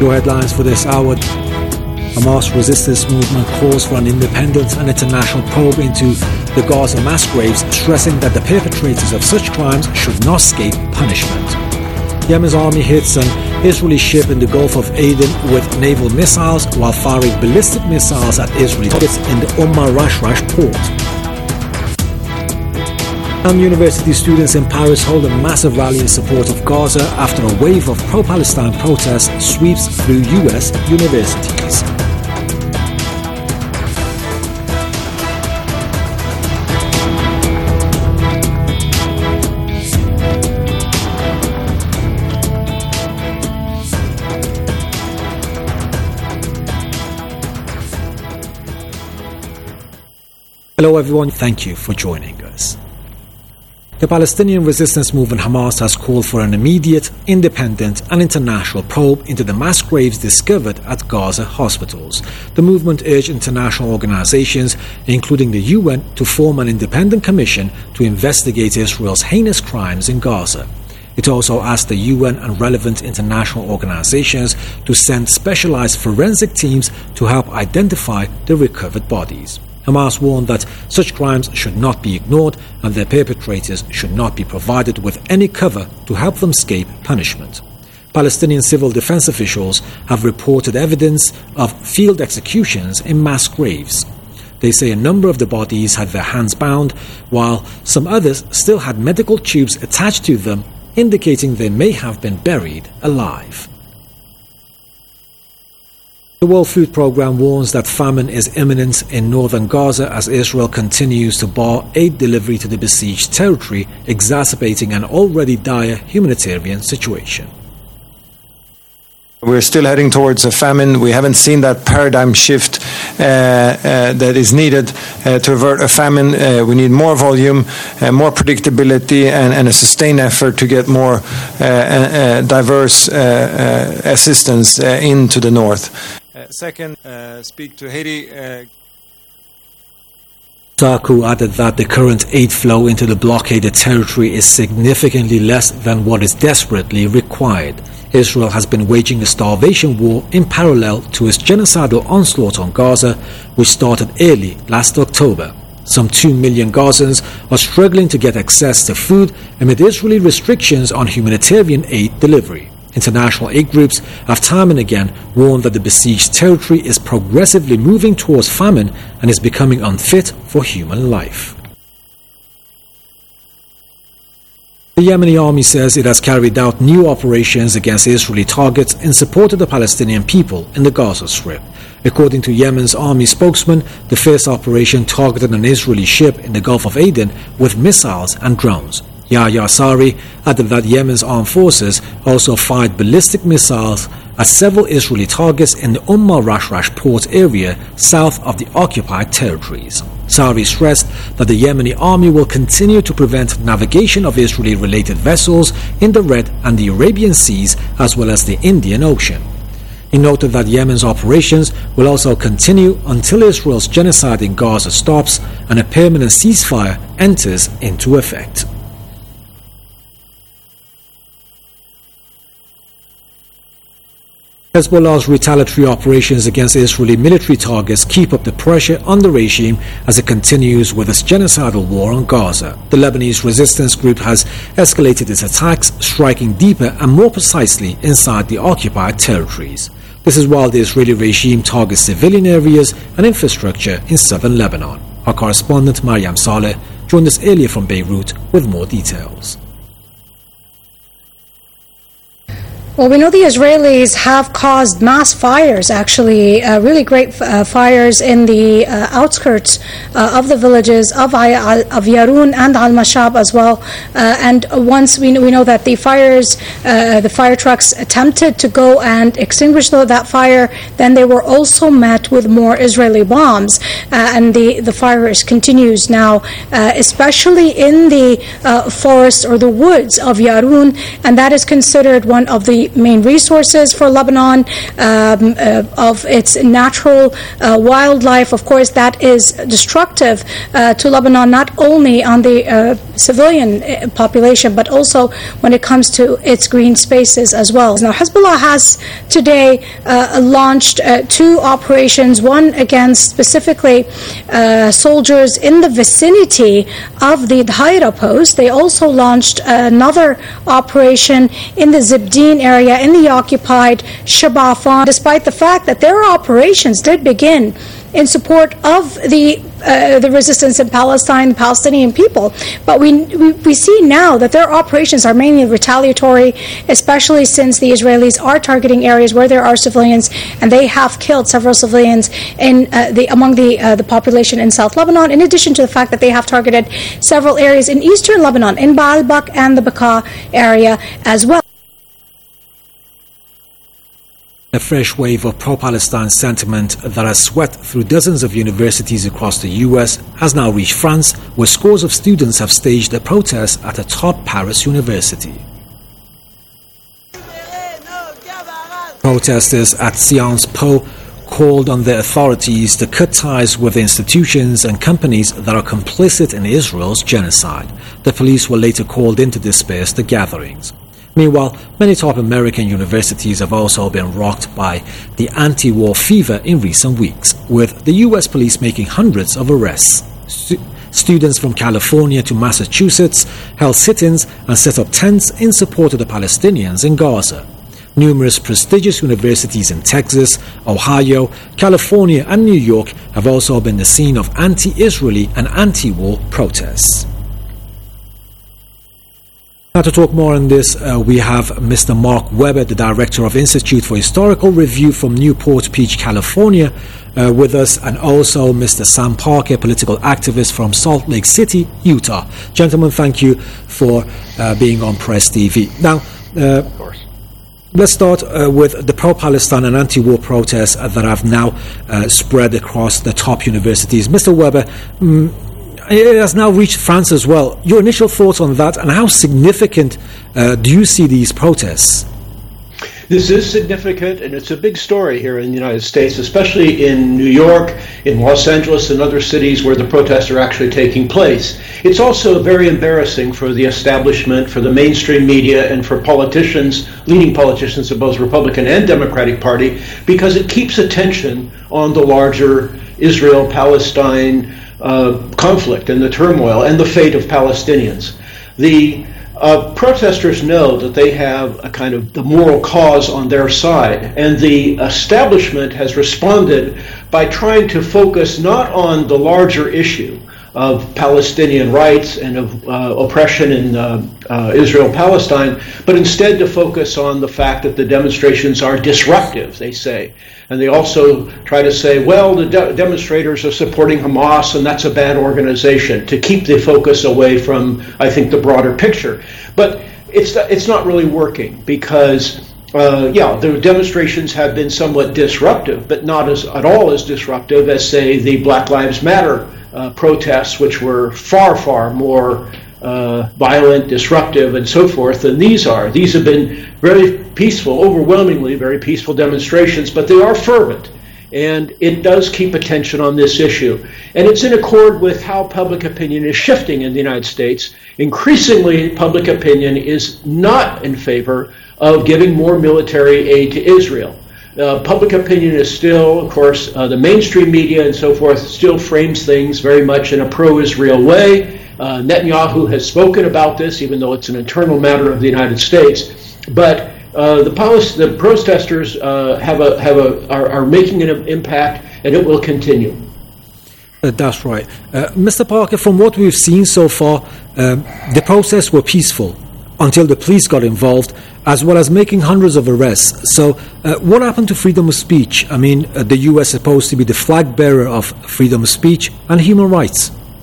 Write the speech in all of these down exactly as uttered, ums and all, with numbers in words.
Your headlines for this hour. Hamas resistance movement calls for an independent and international probe into the Gaza mass graves, stressing that the perpetrators of such crimes should not escape punishment. Yemen's army hits an Israeli ship in the Gulf of Aden with naval missiles while firing ballistic missiles at Israeli targets in the Umm al-Rashrash port. And university students in Paris hold a massive rally in support of Gaza after a wave of pro-Palestine protests sweeps through U S universities. Hello everyone, thank you for joining us. The Palestinian resistance movement Hamas has called for an immediate, independent and international probe into the mass graves discovered at Gaza hospitals. The movement urged international organizations, including the U N, to form an independent commission to investigate Israel's heinous crimes in Gaza. It also asked the U N and relevant international organizations to send specialized forensic teams to help identify the recovered bodies. Hamas warned that such crimes should not be ignored and their perpetrators should not be provided with any cover to help them escape punishment. Palestinian civil defense officials have reported evidence of field executions in mass graves. They say a number of the bodies had their hands bound, while some others still had medical tubes attached to them, indicating they may have been buried alive. The World Food Programme warns that famine is imminent in northern Gaza as Israel continues to bar aid delivery to the besieged territory, exacerbating an already dire humanitarian situation. We're still heading towards a famine. We haven't seen that paradigm shift uh, uh, that is needed uh, to avert a famine. Uh, we need more volume, uh, more predictability, and, and a sustained effort to get more uh, uh, diverse uh, uh, assistance uh, into the north. Uh, second, uh, speak to Haiti. Uh Saku added that the current aid flow into the blockaded territory is significantly less than what is desperately required. Israel has been waging a starvation war in parallel to its genocidal onslaught on Gaza, which started early last October. Some two million Gazans are struggling to get access to food amid Israeli restrictions on humanitarian aid delivery. International aid groups have time and again warned that the besieged territory is progressively moving towards famine and is becoming unfit for human life. The Yemeni army says it has carried out new operations against Israeli targets in support of the Palestinian people in the Gaza Strip. According to Yemen's army spokesman, the first operation targeted an Israeli ship in the Gulf of Aden with missiles and drones. Yahya Sari added that Yemen's armed forces also fired ballistic missiles at several Israeli targets in the Umm al-Rashrash port area south of the occupied territories. Sari stressed that the Yemeni army will continue to prevent navigation of Israeli-related vessels in the Red and the Arabian Seas as well as the Indian Ocean. He noted that Yemen's operations will also continue until Israel's genocide in Gaza stops and a permanent ceasefire enters into effect. Hezbollah's retaliatory operations against Israeli military targets keep up the pressure on the regime as it continues with its genocidal war on Gaza. The Lebanese resistance group has escalated its attacks, striking deeper and more precisely inside the occupied territories. This is while the Israeli regime targets civilian areas and infrastructure in southern Lebanon. Our correspondent Mariam Saleh joined us earlier from Beirut with more details. Well, we know the Israelis have caused mass fires, actually, uh, really great uh, fires in the uh, outskirts uh, of the villages of, I, of Yarun and Al-Mashab as well. Uh, and once we know, we know that the fires, uh, the fire trucks attempted to go and extinguish the, that fire, then they were also met with more Israeli bombs. Uh, and the, the fire is, continues now, uh, especially in the uh, forest or the woods of Yarun, and that is considered one of the the main resources for Lebanon, um, uh, of its natural uh, wildlife. Of course, that is destructive uh, to Lebanon, not only on the uh, civilian population, but also when it comes to its green spaces as well. Now, Hezbollah has today uh, launched uh, two operations, one against specifically uh, soldiers in the vicinity of the Dhaira post. They also launched another operation in the Zibdin area in the occupied Shabafan, despite the fact that their operations did begin in support of the uh, the resistance in Palestine, the Palestinian people. But we, we we see now that their operations are mainly retaliatory, especially since the Israelis are targeting areas where there are civilians, and they have killed several civilians in uh, the among the uh, the population in South Lebanon. In addition to the fact that they have targeted several areas in eastern Lebanon, in Baalbek and the Bekaa area as well. A fresh wave of pro-Palestine sentiment that has swept through dozens of universities across the U S has now reached France, where scores of students have staged a protest at a top Paris university. Protesters at Sciences Po called on the authorities to cut ties with institutions and companies that are complicit in Israel's genocide. The police were later called in to disperse the gatherings. Meanwhile, many top American universities have also been rocked by the anti-war fever in recent weeks, with the U S police making hundreds of arrests. St- students from California to Massachusetts held sit-ins and set up tents in support of the Palestinians in Gaza. Numerous prestigious universities in Texas, Ohio, California and New York have also been the scene of anti-Israeli and anti-war protests. Now, to talk more on this, uh, we have Mister Mark Weber, the Director of Institute for Historical Review from Newport Beach, California, uh, with us, and also Mister Sam Parker, political activist from Salt Lake City, Utah. Gentlemen, thank you for uh, being on Press T V. Now, uh, of course. Let's start uh, with the pro-Palestine and anti-war protests uh, that have now uh, spread across the top universities. Mister Weber, um, it has now reached France as well. Your initial thoughts on that, and how significant uh, do you see these protests? This is significant, and it's a big story here in the United States, especially in New York, in Los Angeles, and other cities where the protests are actually taking place. It's also very embarrassing for the establishment, for the mainstream media, and for politicians, leading politicians of both Republican and Democratic Party, because it keeps attention on the larger Israel-Palestine uh, conflict and the turmoil and the fate of Palestinians. The Uh, protesters know that they have a kind of the moral cause on their side, and the establishment has responded by trying to focus not on the larger issue of Palestinian rights and of uh, oppression in uh, uh, Israel-Palestine, but instead to focus on the fact that the demonstrations are disruptive, they say. And they also try to say, well, the de- demonstrators are supporting Hamas, and that's a bad organization, to keep the focus away from, I think, the broader picture. But it's it's not really working, because, uh, yeah, the demonstrations have been somewhat disruptive, but not as at all as disruptive as, say, the Black Lives Matter uh, protests, which were far, far more uh, violent, disruptive, and so forth than these are. These have been very peaceful, overwhelmingly very peaceful demonstrations, but they are fervent, and it does keep attention on this issue. And it's in accord with how public opinion is shifting in the United States. Increasingly, public opinion is not in favor of giving more military aid to Israel. Uh, public opinion is still, of course, uh, the mainstream media and so forth still frames things very much in a pro-Israel way. Uh, Netanyahu has spoken about this, even though it's an internal matter of the United States. But uh, the, policy, the protesters uh, have a have a are, are making an impact, and it will continue. Uh, that's right, uh, Mister Parker. From what we've seen so far, um, the protests were peaceful until the police got involved, as well as making hundreds of arrests. So, uh, what happened to freedom of speech? I mean, uh, the U S is supposed to be the flag bearer of freedom of speech and human rights.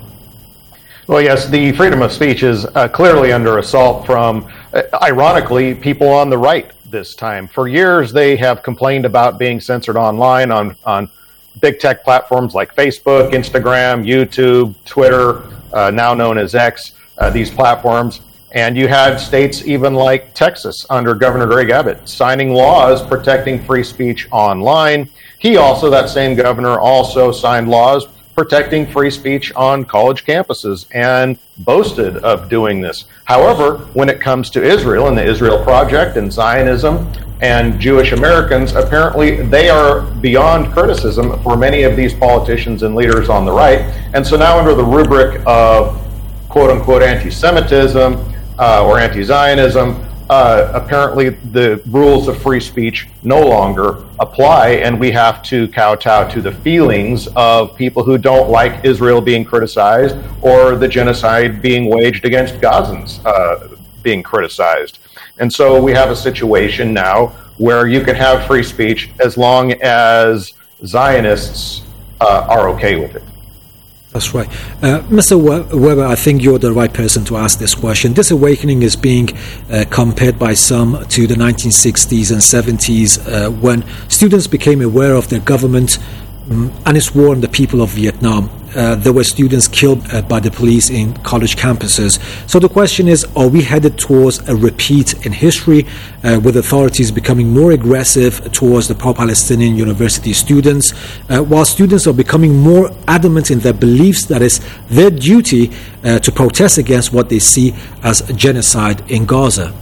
Well, yes, the freedom of speech is uh, clearly under assault from, uh, ironically, people on the right this time. For years, they have complained about being censored online on, on big tech platforms like Facebook, Instagram, YouTube, Twitter, uh, now known as X, uh, these platforms. And you had states even like Texas under Governor Greg Abbott signing laws protecting free speech online. He also, that same governor, also signed laws protecting free speech on college campuses and boasted of doing this. However, when it comes to Israel and the Israel Project and Zionism and Jewish Americans, apparently they are beyond criticism for many of these politicians and leaders on the right. And so now under the rubric of quote-unquote anti-Semitism uh, or anti-Zionism, Uh, apparently the rules of free speech no longer apply, and we have to kowtow to the feelings of people who don't like Israel being criticized or the genocide being waged against Gazans uh, being criticized. And so we have a situation now where you can have free speech as long as Zionists uh, are okay with it. That's right. Uh, Mister Weber, I think you're the right person to ask this question. This awakening is being uh, compared by some to the nineteen sixties and seventies uh, when students became aware of their government um, and its war on the people of Vietnam. Uh, there were students killed uh, by the police in college campuses. So the question is, are we headed towards a repeat in history uh, with authorities becoming more aggressive towards the pro-Palestinian university students, uh, while students are becoming more adamant in their beliefs that it's their duty uh, to protest against what they see as genocide in Gaza?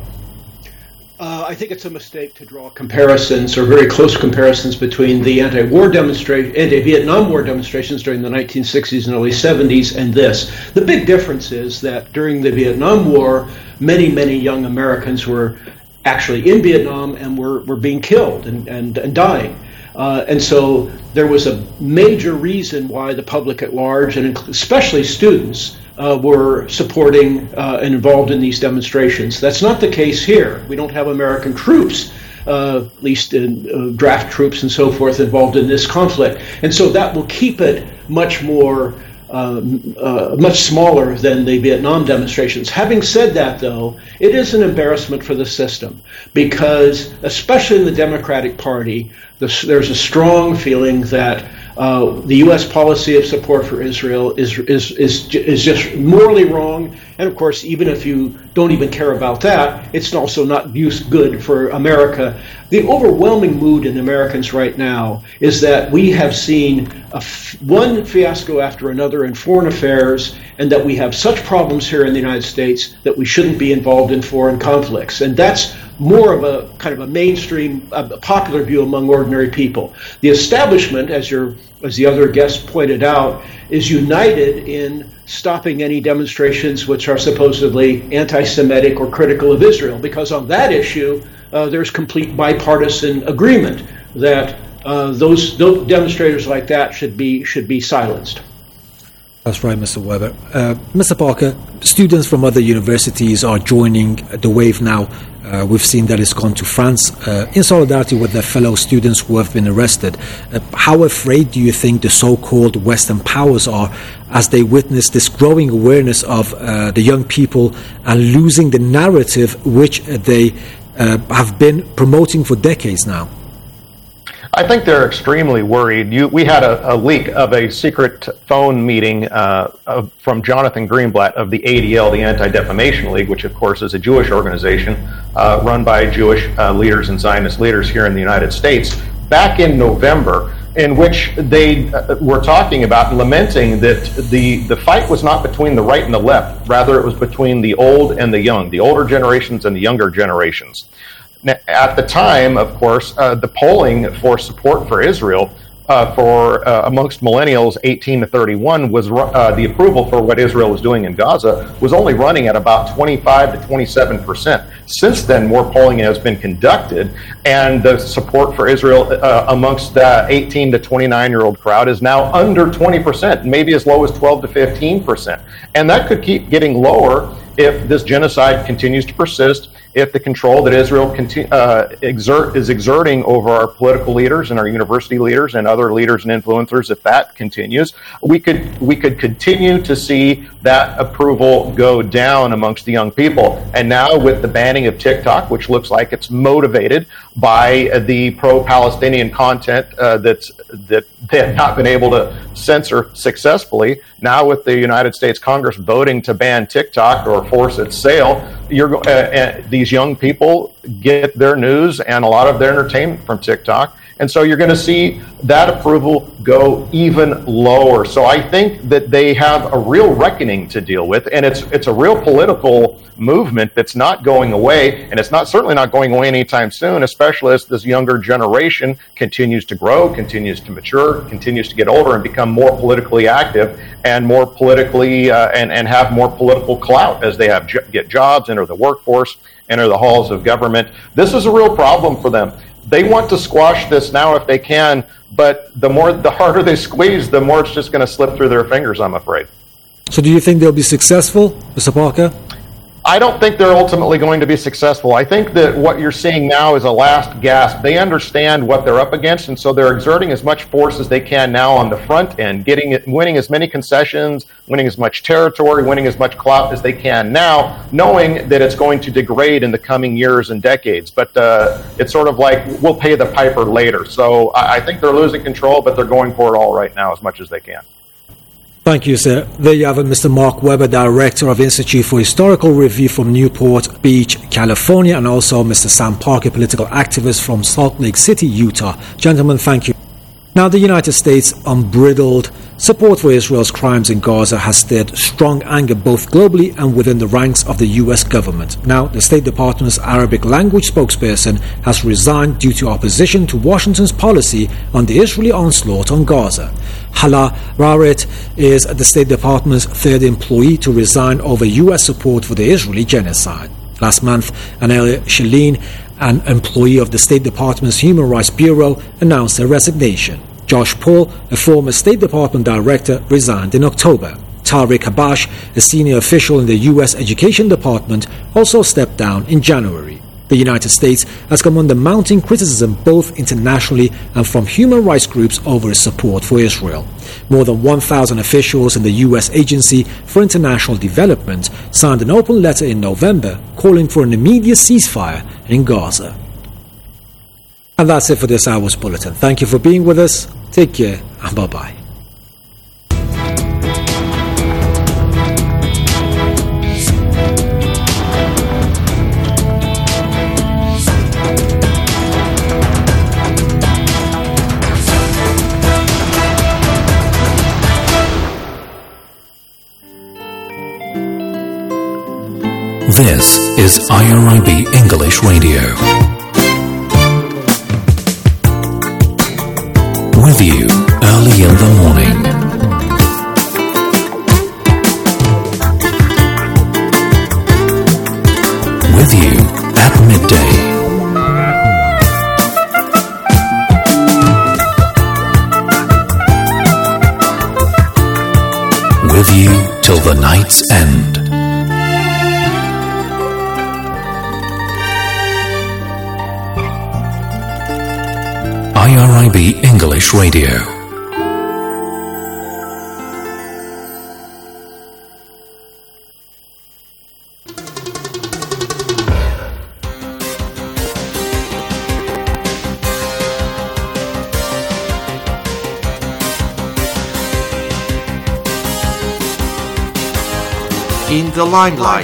Uh, I think it's a mistake to draw comparisons or very close comparisons between the anti-war demonstration, anti-Vietnam War demonstrations during the nineteen sixties and early seventies and this. The big difference is that during the Vietnam War, many, many young Americans were actually in Vietnam and were, were being killed and, and, and dying. Uh, and so there was a major reason why the public at large, and especially students, Uh, were supporting uh, and involved in these demonstrations. That's not the case here. We don't have American troops, uh, at least in, uh, draft troops and so forth, involved in this conflict. And so that will keep it much more, um, uh, much smaller than the Vietnam demonstrations. Having said that, though, it is an embarrassment for the system because, especially in the Democratic Party, the, there's a strong feeling that Uh, the U S policy of support for Israel is, is is is just morally wrong, and of course, even if you don't even care about that, it's also not use good for America. The overwhelming mood in Americans right now is that we have seen a f- one fiasco after another in foreign affairs, and that we have such problems here in the United States that we shouldn't be involved in foreign conflicts, and that's more of a kind of a mainstream, a popular view among ordinary people. The establishment, as your as the other guest pointed out, is united in stopping any demonstrations which are supposedly anti-Semitic or critical of Israel, because on that issue uh, there's complete bipartisan agreement that uh, those, those demonstrators like that should be should be silenced. That's right, Mister Weber. Uh, Mister Parker, students from other universities are joining the wave now. Uh, we've seen that it's gone to France uh, in solidarity with their fellow students who have been arrested. Uh, how afraid do you think the so-called Western powers are as they witness this growing awareness of uh, the young people and losing the narrative which they uh, have been promoting for decades now? I think they're extremely worried. You, we had a, a leak of a secret phone meeting uh, of, from Jonathan Greenblatt of the A D L, the Anti-Defamation League, which of course is a Jewish organization uh, run by Jewish uh, leaders and Zionist leaders here in the United States, back in November, in which they uh, were talking about, lamenting that the, the fight was not between the right and the left, rather it was between the old and the young, the older generations and the younger generations. At the time, of course, uh, the polling for support for Israel uh, for uh, amongst millennials eighteen to thirty-one was uh, the approval for what Israel was doing in Gaza was only running at about twenty-five to twenty-seven percent. Since then, more polling has been conducted, and the support for Israel uh, amongst the eighteen to twenty-nine-year-old crowd is now under twenty percent, maybe as low as twelve to fifteen percent. And that could keep getting lower if this genocide continues to persist, if the control that Israel continue, uh, exert, is exerting over our political leaders and our university leaders and other leaders and influencers, if that continues, we could we could continue to see that approval go down amongst the young people. And now with the banning of TikTok, which looks like it's motivated by the pro-Palestinian content uh, that's that they have not been able to censor successfully, now with the United States Congress voting to ban TikTok or force its sale, you're uh, uh, these young people get their news and a lot of their entertainment from TikTok. And so you're going to see that approval go even lower. So I think that they have a real reckoning to deal with, and it's it's a real political movement that's not going away, and it's not certainly not going away anytime soon, especially as this younger generation continues to grow, continues to mature, continues to get older and become more politically active and more politically uh, and, and have more political clout as they have get jobs, enter the workforce, enter the halls of government. This is a real problem for them. They want to squash this now if they can, but the more, the harder they squeeze, the more it's just going to slip through their fingers, I'm afraid. So do you think they'll be successful, Mister Parker? I don't think they're ultimately going to be successful. I think that what you're seeing now is a last gasp. They understand what they're up against, and so they're exerting as much force as they can now on the front end, getting it, winning as many concessions, winning as much territory, winning as much clout as they can now, knowing that it's going to degrade in the coming years and decades. But uh, it's sort of like, we'll pay the piper later. So I, I think they're losing control, but they're going for it all right now as much as they can. Thank you, sir. There you have it, Mister Mark Weber, Director of Institute for Historical Review from Newport Beach, California, and also Mister Sam Parker, political activist from Salt Lake City, Utah. Gentlemen, thank you. Now, the United States' unbridled support for Israel's crimes in Gaza has stirred strong anger both globally and within the ranks of the U S government. Now, the State Department's Arabic language spokesperson has resigned due to opposition to Washington's policy on the Israeli onslaught on Gaza. Hala Raret is the State Department's third employee to resign over U S support for the Israeli genocide. Last month, Anel Shalin, an employee of the State Department's Human Rights Bureau, announced her resignation. Josh Paul, a former State Department director, resigned in October. Tariq Habash, a senior official in the U S Education Department, also stepped down in January. The United States has come under mounting criticism both internationally and from human rights groups over its support for Israel. More than one thousand officials in the U S Agency for International Development signed an open letter in November calling for an immediate ceasefire in Gaza. And that's it for this hour's bulletin. Thank you for being with us. Take care and bye-bye. This is I R I B English Radio. With you early in the morning. With you at midday. With you till the night's end. I R I B English Radio. In the limelight.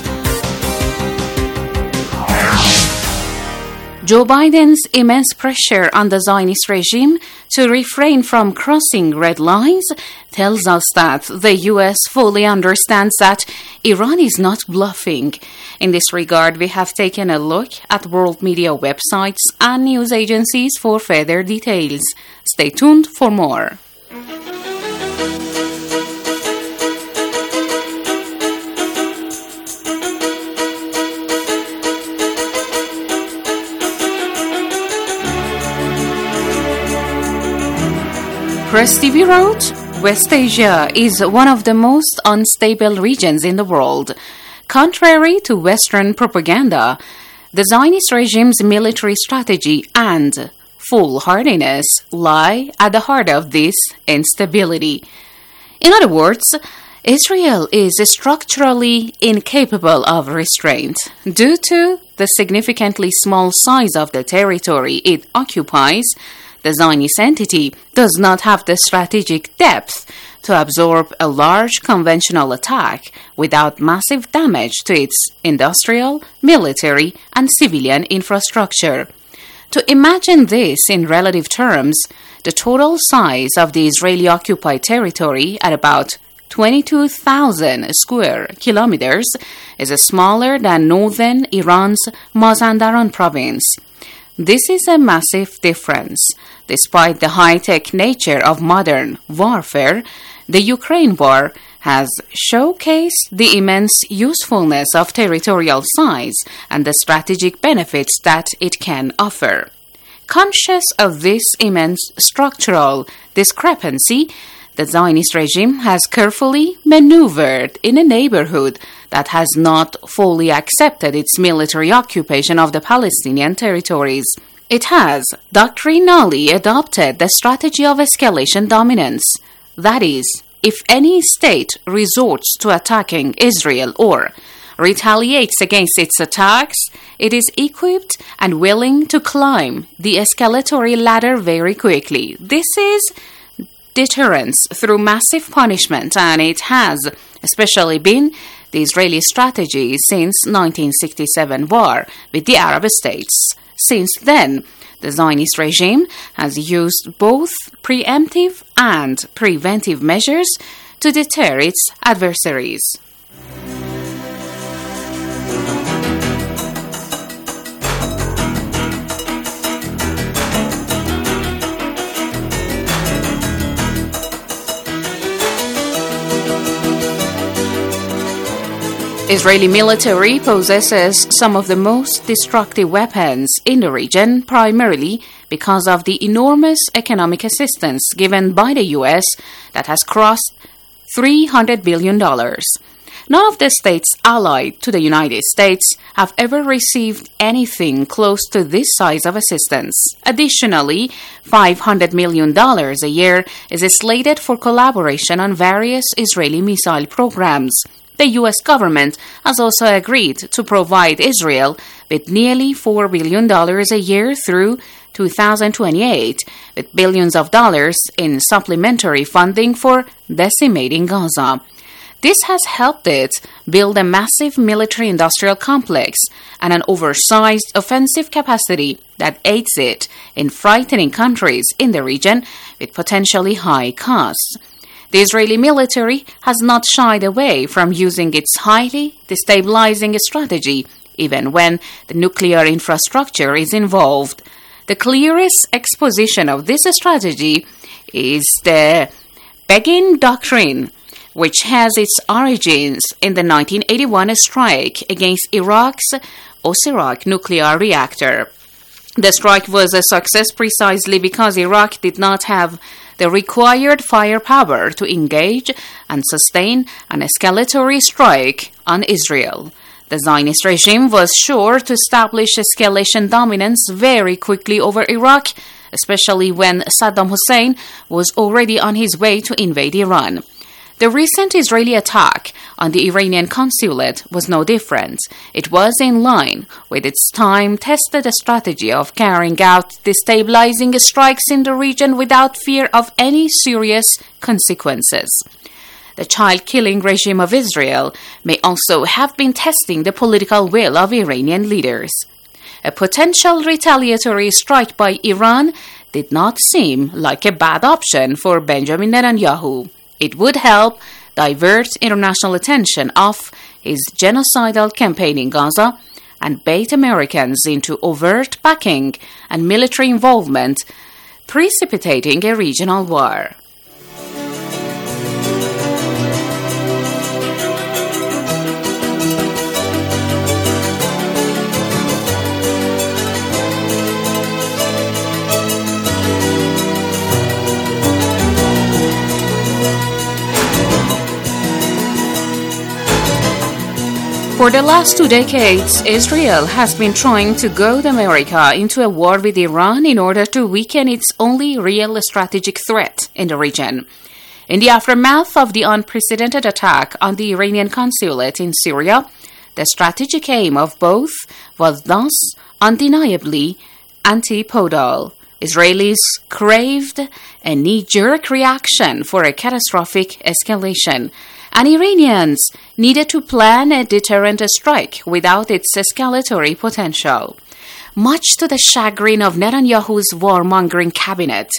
Joe Biden's immense pressure on the Zionist regime to refrain from crossing red lines tells us that the U S fully understands that Iran is not bluffing. In this regard, we have taken a look at world media websites and news agencies for further details. Stay tuned for more. Press T V wrote, West Asia is one of the most unstable regions in the world. Contrary to Western propaganda, the Zionist regime's military strategy and foolhardiness lie at the heart of this instability. In other words, Israel is structurally incapable of restraint due to the significantly small size of the territory it occupies. The Zionist entity does not have the strategic depth to absorb a large conventional attack without massive damage to its industrial, military, and civilian infrastructure. To imagine this in relative terms, the total size of the Israeli-occupied territory at about twenty-two thousand square kilometers is smaller than northern Iran's Mazandaran province. This is a massive difference. Despite the high-tech nature of modern warfare, the Ukraine war has showcased the immense usefulness of territorial size and the strategic benefits that it can offer. Conscious of this immense structural discrepancy, the Zionist regime has carefully maneuvered in a neighborhood that has not fully accepted its military occupation of the Palestinian territories. It has doctrinally adopted the strategy of escalation dominance. That is, if any state resorts to attacking Israel or retaliates against its attacks, it is equipped and willing to climb the escalatory ladder very quickly. This is deterrence through massive punishment, and it has especially been the Israeli strategy since nineteen sixty-seven war with the Arab states. Since then, the Zionist regime has used both preemptive and preventive measures to deter its adversaries. Israeli military possesses some of the most destructive weapons in the region, primarily because of the enormous economic assistance given by the U S that has crossed three hundred billion dollars. None of the states allied to the United States have ever received anything close to this size of assistance. Additionally, five hundred million dollars a year is slated for collaboration on various Israeli missile programs. The U S government has also agreed to provide Israel with nearly four billion dollars a year through two thousand twenty-eight, with billions of dollars in supplementary funding for decimating Gaza. This has helped it build a massive military-industrial complex and an oversized offensive capacity that aids it in frightening countries in the region with potentially high costs. The Israeli military has not shied away from using its highly destabilizing strategy, even when the nuclear infrastructure is involved. The clearest exposition of this strategy is the Begin Doctrine, which has its origins in the nineteen eighty-one strike against Iraq's Osirak nuclear reactor. The strike was a success precisely because Iraq did not have the required firepower to engage and sustain an escalatory strike on Israel. The Zionist regime was sure to establish escalation dominance very quickly over Iraq, especially when Saddam Hussein was already on his way to invade Iran. The recent Israeli attack on the Iranian consulate was no different. It was in line with its time-tested strategy of carrying out destabilizing strikes in the region without fear of any serious consequences. The child-killing regime of Israel may also have been testing the political will of Iranian leaders. A potential retaliatory strike by Iran did not seem like a bad option for Benjamin Netanyahu. It would help divert international attention off his genocidal campaign in Gaza and bait Americans into overt backing and military involvement, precipitating a regional war. For For the last two decades, Israel has been trying to goad America into a war with Iran in order to weaken its only real strategic threat in the region. In the aftermath of the unprecedented attack on the Iranian consulate in Syria, the strategic aim of both was thus undeniably antipodal. Israelis craved a knee-jerk reaction for a catastrophic escalation, and Iranians needed to plan a deterrent strike without its escalatory potential. Much to the chagrin of Netanyahu's warmongering cabinet,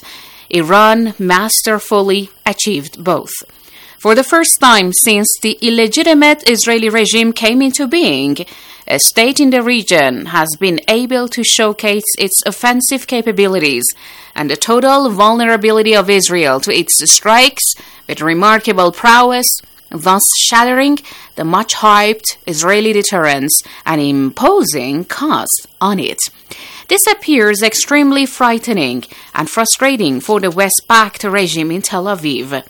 Iran masterfully achieved both. For the first time since the illegitimate Israeli regime came into being, a state in the region has been able to showcase its offensive capabilities and the total vulnerability of Israel to its strikes with remarkable prowess, thus shattering the much-hyped Israeli deterrence and imposing cost on it. This appears extremely frightening and frustrating for the West-backed regime in Tel Aviv.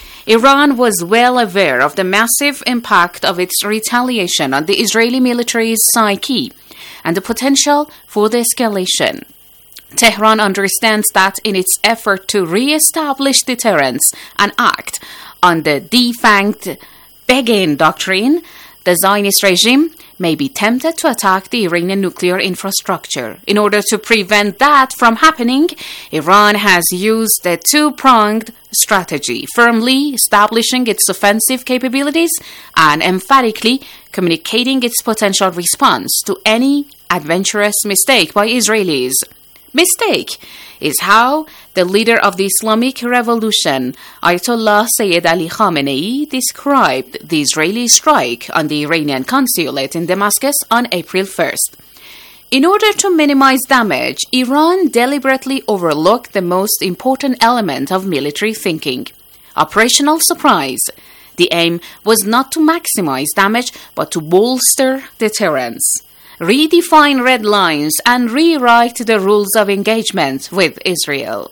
Iran was well aware of the massive impact of its retaliation on the Israeli military's psyche and the potential for the escalation. Tehran understands that in its effort to re-establish deterrence and act on the defanged Begin doctrine, the Zionist regime may be tempted to attack the Iranian nuclear infrastructure. In order to prevent that from happening, Iran has used a two-pronged strategy, firmly establishing its offensive capabilities and emphatically communicating its potential response to any adventurous mistake by Israelis. Mistake is how the leader of the Islamic Revolution, Ayatollah Sayyid Ali Khamenei, described the Israeli strike on the Iranian consulate in Damascus on April first. In order to minimize damage, Iran deliberately overlooked the most important element of military thinking: operational surprise. The aim was not to maximize damage, but to bolster deterrence, redefine red lines, and rewrite the rules of engagement with Israel.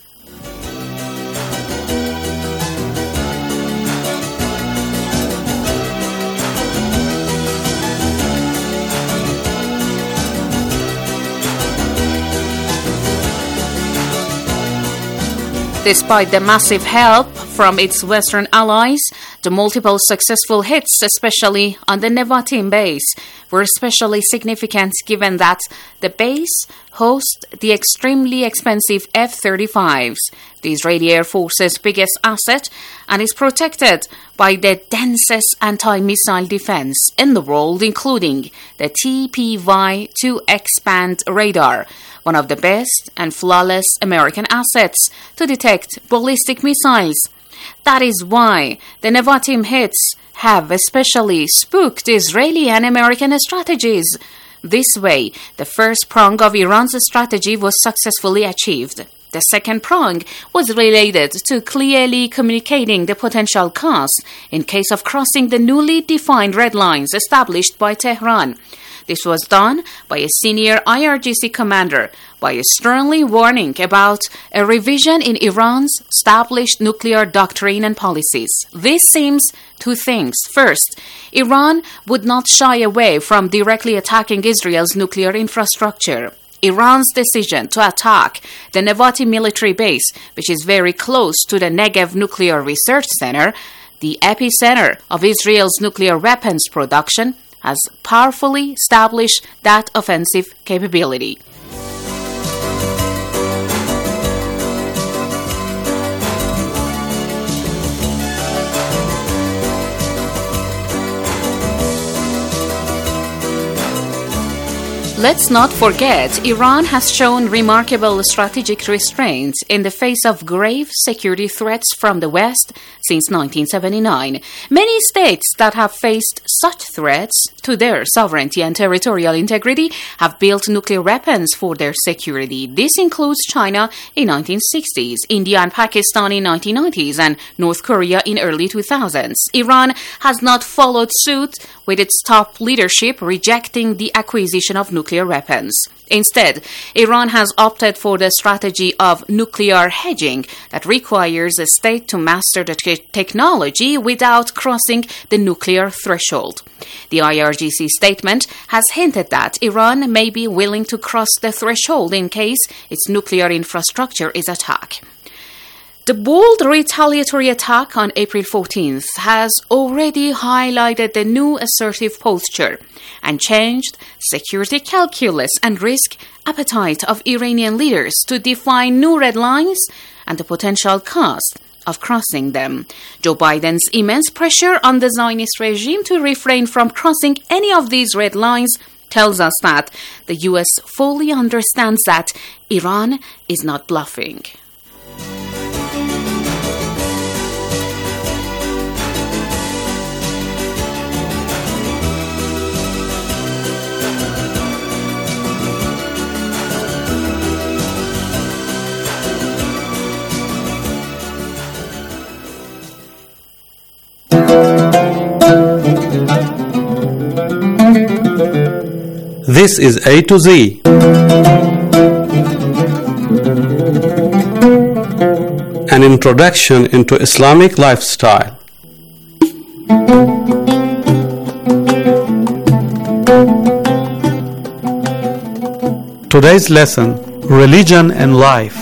Despite the massive help from its Western allies, the multiple successful hits, especially on the Nevatim base, were especially significant given that the base hosts the extremely expensive F thirty-fives, the Israeli Air Force's biggest asset, and is protected by the densest anti-missile defense in the world, including the T P V two X-band radar, one of the best and flawless American assets to detect ballistic missiles. That is why the Nevatim hits have especially spooked Israeli and American strategies. This way, the first prong of Iran's strategy was successfully achieved. The second prong was related to clearly communicating the potential cost in case of crossing the newly defined red lines established by Tehran. This was done by a senior I R G C commander by sternly warning about a revision in Iran's established nuclear doctrine and policies. This seems two things. First, Iran would not shy away from directly attacking Israel's nuclear infrastructure. Iran's decision to attack the Nevatim military base, which is very close to the Negev Nuclear Research Center, the epicenter of Israel's nuclear weapons production, has powerfully established that offensive capability. Let's not forget, Iran has shown remarkable strategic restraint in the face of grave security threats from the West since nineteen seventy-nine. Many states that have faced such threats to their sovereignty and territorial integrity have built nuclear weapons for their security. This includes China in nineteen sixties, India and Pakistan in nineteen nineties, and North Korea in early two thousands. Iran has not followed suit with its top leadership rejecting the acquisition of nuclear nuclear weapons. Instead, Iran has opted for the strategy of nuclear hedging that requires a state to master the te- technology without crossing the nuclear threshold. The I R G C statement has hinted that Iran may be willing to cross the threshold in case its nuclear infrastructure is attacked. The bold retaliatory attack on April fourteenth has already highlighted the new assertive posture and changed security calculus and risk appetite of Iranian leaders to define new red lines and the potential cost of crossing them. Joe Biden's immense pressure on the Zionist regime to refrain from crossing any of these red lines tells us that the U S fully understands that Iran is not bluffing. This is A to Z. An introduction into Islamic lifestyle. Today's lesson, Religion and Life.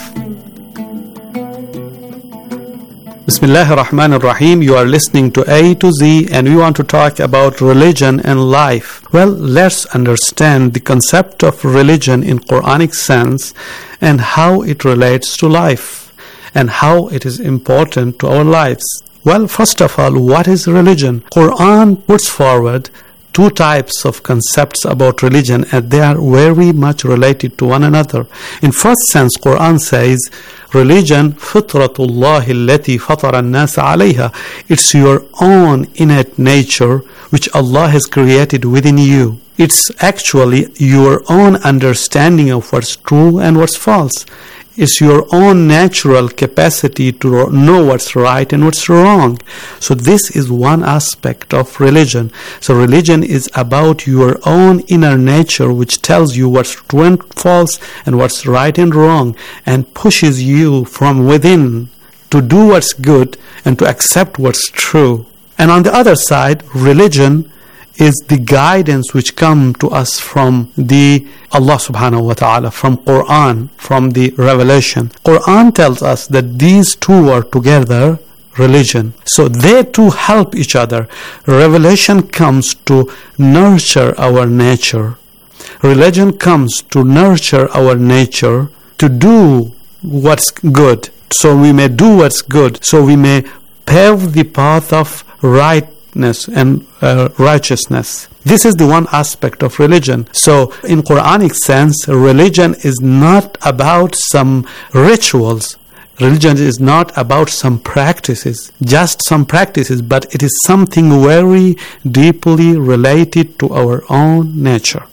Bismillah ar-Rahman ar-Rahim. You are listening to A to Z and we want to talk about religion and life. Well, let's understand the concept of religion in Quranic sense and how it relates to life and how it is important to our lives. Well, first of all, what is religion? Quran puts forward two types of concepts about religion and they are very much related to one another. In first sense, Quran says, religion, fitratullahi allati fatara an-nas alayha. It's your own innate nature which Allah has created within you. It's actually your own understanding of what's true and what's false. It's your own natural capacity to know what's right and what's wrong. So this is one aspect of religion. So religion is about your own inner nature which tells you what's true and false and what's right and wrong and pushes you from within to do what's good and to accept what's true. And on the other side, religion is the guidance which come to us from the Allah subhanahu wa ta'ala, from Quran, from the revelation. Quran tells us that these two are together religion. So they two help each other. Revelation comes to nurture our nature. Religion comes to nurture our nature to do what's good. So we may do what's good. So we may pave the path of right and uh, righteousness. This is the one aspect of religion. So in Quranic sense, religion is not about some rituals. Religion is not about some practices, just some practices, but it is something very deeply related to our own nature.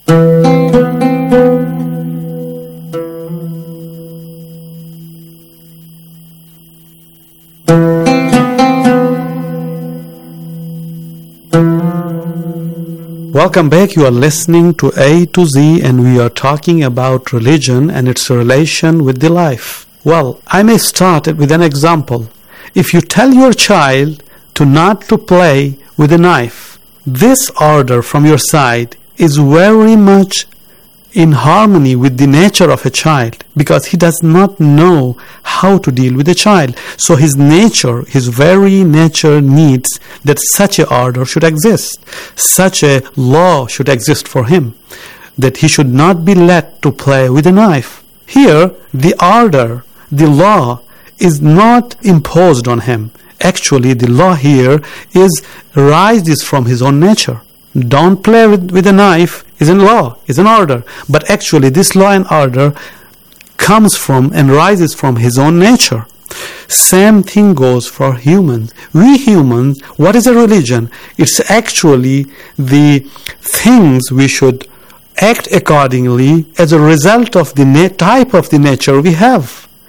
Welcome back. You are listening to A to Z and we are talking about religion and its relation with the life. Well, I may start with an example. If you tell your child to not to play with a knife, this order from your side is very much in harmony with the nature of a child because he does not know how to deal with a child. So his nature, his very nature needs that such a order should exist. Such a law should exist for him, that he should not be let to play with a knife. Here, the order, the law is not imposed on him. Actually, the law here is rises from his own nature. Don't play with, with a knife is in law, is an order. But actually this law and order comes from and rises from his own nature. Same thing goes for humans. We humans, what is a religion? It's actually the things we should act accordingly as a result of the na- type of the nature we have.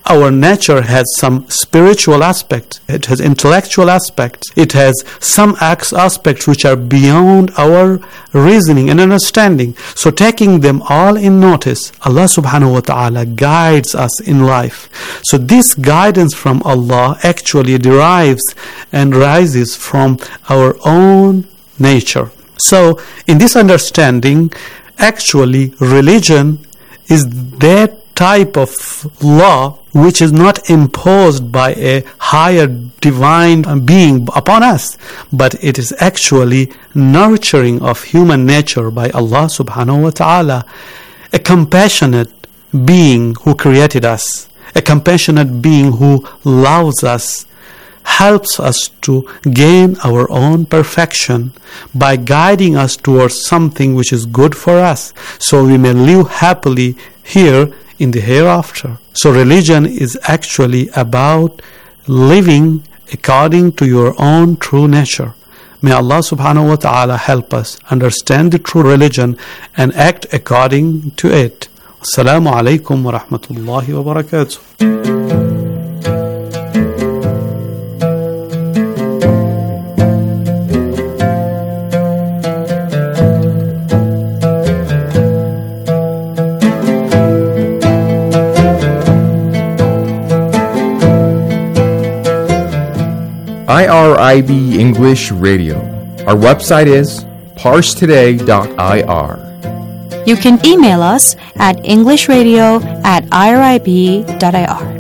our nature has some spiritual aspects, it has intellectual aspects, it has some acts aspects which are beyond our reasoning and understanding. So taking them all in notice, Allah subhanahu wa ta'ala guides us in life. So this guidance from Allah actually derives and rises from our own nature. So in this understanding, actually religion is that type of law which is not imposed by a higher divine being upon us, but it is actually nurturing of human nature by Allah subhanahu wa ta'ala, a compassionate being who created us, a compassionate being who loves us, helps us to gain our own perfection by guiding us towards something which is good for us, so we may live happily here in the hereafter. So religion is actually about living according to your own true nature. May Allah subhanahu wa ta'ala help us understand the true religion and act according to it. Assalamu alaikum wa rahmatullahi wa barakatuh. I R I B English Radio. Our website is parse today dot I R. You can email us at englishradio at irib dot I R.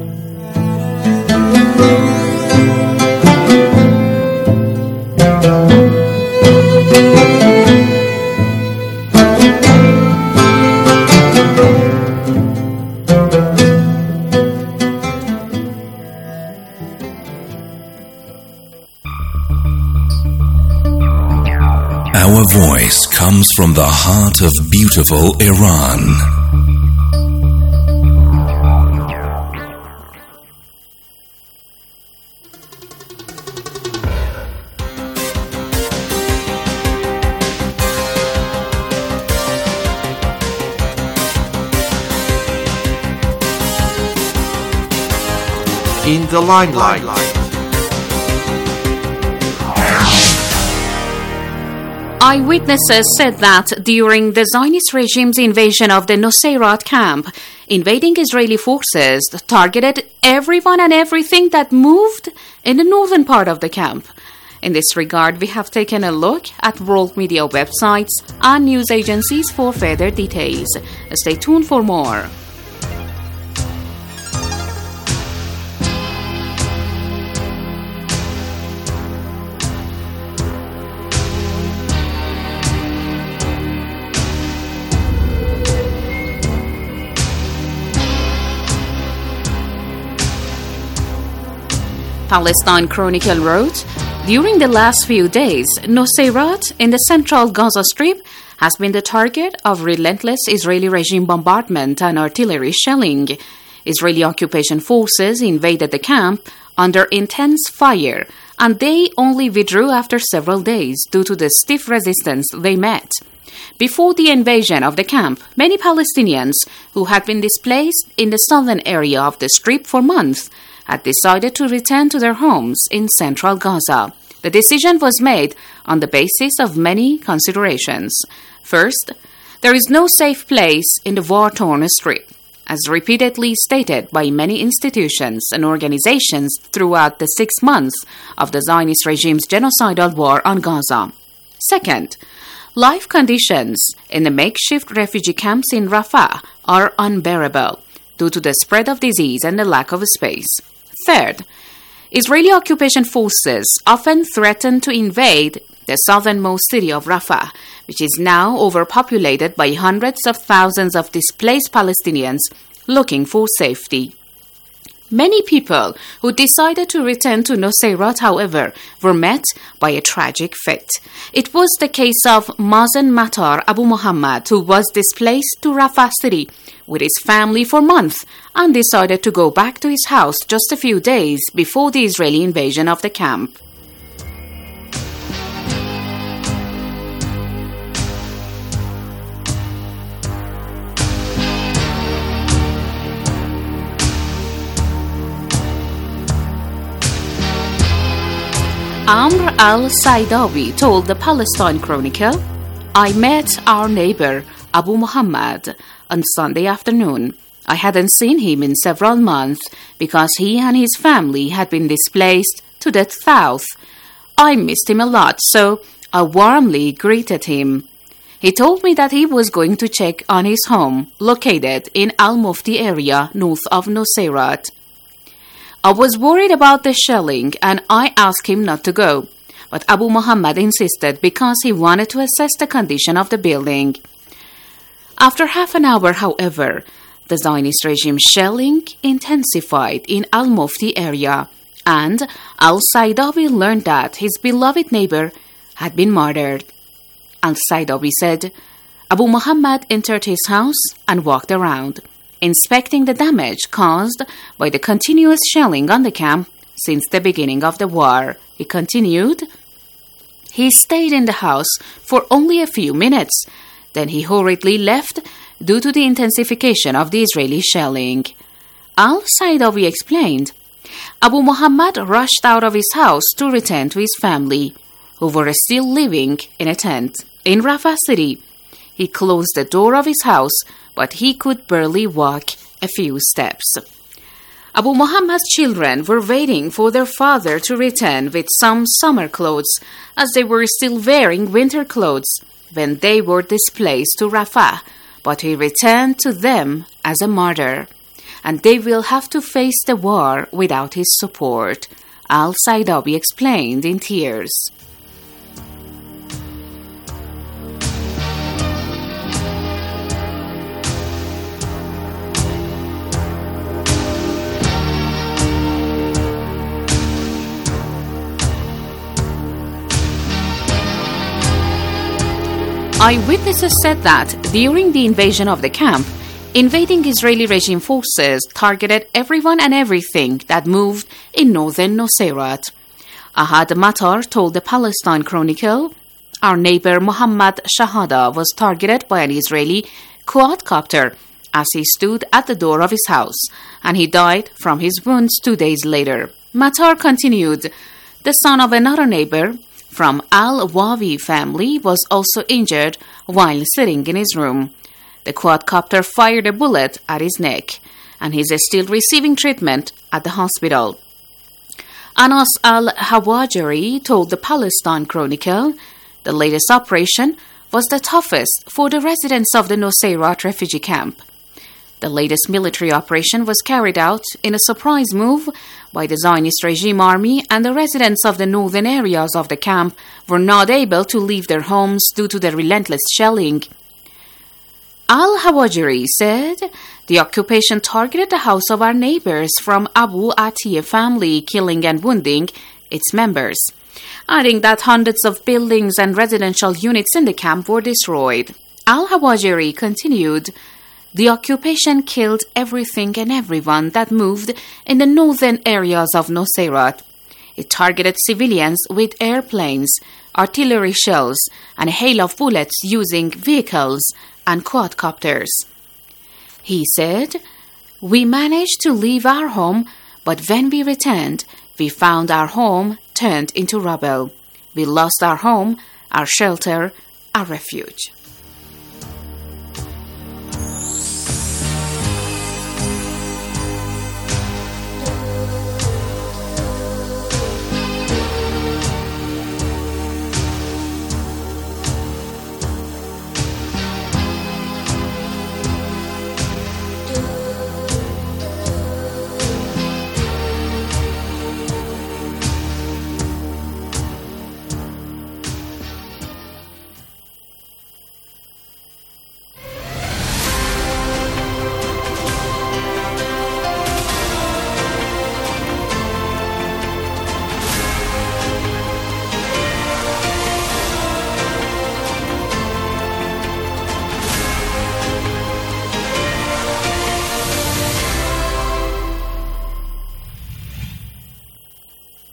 Our voice comes from the heart of beautiful Iran. In the limelight. Eyewitnesses said that during the Zionist regime's invasion of the Nusayrat camp, invading Israeli forces targeted everyone and everything that moved in the northern part of the camp. In this regard, we have taken a look at world media websites and news agencies for further details. Stay tuned for more. Palestine Chronicle wrote, during the last few days, Nusayrat in the central Gaza Strip has been the target of relentless Israeli regime bombardment and artillery shelling. Israeli occupation forces invaded the camp under intense fire, and they only withdrew after several days due to the stiff resistance they met. Before the invasion of the camp, many Palestinians who had been displaced in the southern area of the Strip for months had decided to return to their homes in central Gaza. The decision was made on the basis of many considerations. First, there is no safe place in the war-torn Strip, as repeatedly stated by many institutions and organizations throughout the six months of the Zionist regime's genocidal war on Gaza. Second, life conditions in the makeshift refugee camps in Rafah are unbearable due to the spread of disease and the lack of space. Third, Israeli occupation forces often threaten to invade the southernmost city of Rafah, which is now overpopulated by hundreds of thousands of displaced Palestinians looking for safety. Many people who decided to return to Nusayrat, however, were met by a tragic fate. It was the case of Mazen Matar Abu Muhammad, who was displaced to Rafah city with his family for months and decided to go back to his house just a few days before the Israeli invasion of the camp. Amr al-Saidawi told the Palestine Chronicle, "I met our neighbor, Abu Muhammad, on Sunday afternoon. I hadn't seen him in several months because he and his family had been displaced to the south. I missed him a lot, so I warmly greeted him. He told me that he was going to check on his home, located in Al-Mufti area north of Nuseirat. I was worried about the shelling and I asked him not to go, but Abu Muhammad insisted because he wanted to assess the condition of the building. After half an hour, however, the Zionist regime shelling intensified in Al-Mufti area, and al-Saidawi learned that his beloved neighbor had been murdered. Al-Saidawi said, Abu Muhammad entered his house and walked around, inspecting the damage caused by the continuous shelling on the camp since the beginning of the war. He continued, he stayed in the house for only a few minutes, then he hurriedly left due to the intensification of the Israeli shelling. Al-Saidawi explained, Abu Muhammad rushed out of his house to return to his family, who were still living in a tent in Rafah city. He closed the door of his house, but he could barely walk a few steps. Abu Muhammad's children were waiting for their father to return with some summer clothes, as they were still wearing winter clothes when they were displaced to Rafah, but he returned to them as a martyr, and they will have to face the war without his support, Al-Saidawi explained in tears. Eyewitnesses said that during the invasion of the camp, invading Israeli regime forces targeted everyone and everything that moved in northern Nuseirat. Ahad Matar told the Palestine Chronicle, our neighbor Muhammad Shahada was targeted by an Israeli quadcopter as he stood at the door of his house, and he died from his wounds two days later. Matar continued, the son of another neighbor from Al-Wawi family was also injured while sitting in his room. The quadcopter fired a bullet at his neck, and he is still receiving treatment at the hospital. Anas al-Hawajiri told the Palestine Chronicle, the latest operation was the toughest for the residents of the Nuseirat refugee camp. The latest military operation was carried out in a surprise move by the Zionist regime army, and the residents of the northern areas of the camp were not able to leave their homes due to the relentless shelling. Al-Hawajiri said, the occupation targeted the house of our neighbors from Abu Atiyah family, killing and wounding its members, adding that hundreds of buildings and residential units in the camp were destroyed. Al-Hawajiri continued, the occupation killed everything and everyone that moved in the northern areas of Nuseirat. It targeted civilians with airplanes, artillery shells, and a hail of bullets using vehicles and quadcopters. He said, we managed to leave our home, but when we returned, we found our home turned into rubble. We lost our home, our shelter, our refuge.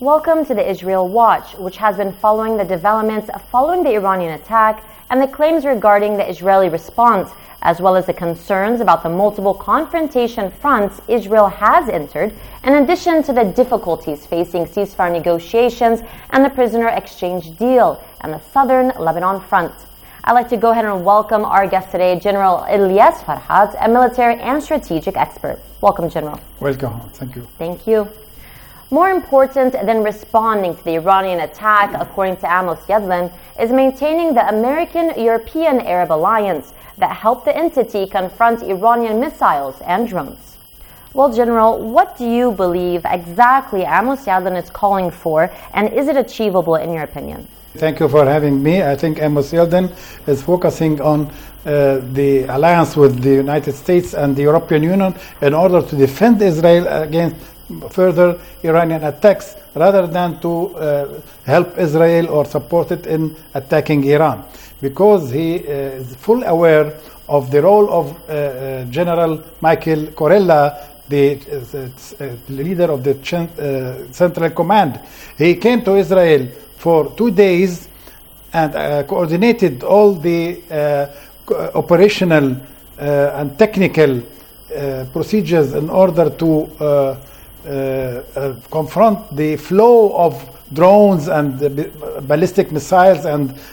Welcome to the Israel Watch, which has been following the developments following the Iranian attack and the claims regarding the Israeli response, as well as the concerns about the multiple confrontation fronts Israel has entered, in addition to the difficulties facing ceasefire negotiations and the prisoner exchange deal and the southern Lebanon front. I'd like to go ahead and welcome our guest today, General Ilyas Farhat, a military and strategic expert. Welcome, General. Welcome. Thank you. Thank you. More important than responding to the Iranian attack, according to Amos Yadlin, is maintaining the American-European Arab alliance that helped the entity confront Iranian missiles and drones. Well, General, what do you believe exactly Amos Yadlin is calling for, and is it achievable in your opinion? Thank you for having me. I think Amos Yadlin is focusing on uh, the alliance with the United States and the European Union in order to defend Israel against further Iranian attacks, rather than to uh, help Israel or support it in attacking Iran, because he uh, is full aware of the role of uh, uh, General Michael Corella, the uh, uh, leader of the Ch- uh, Central Command. He came to Israel for two days and uh, coordinated all the uh, co- operational uh, and technical uh, procedures in order to uh, Uh, uh, confront the flow of drones and uh, ballistic missiles and uh,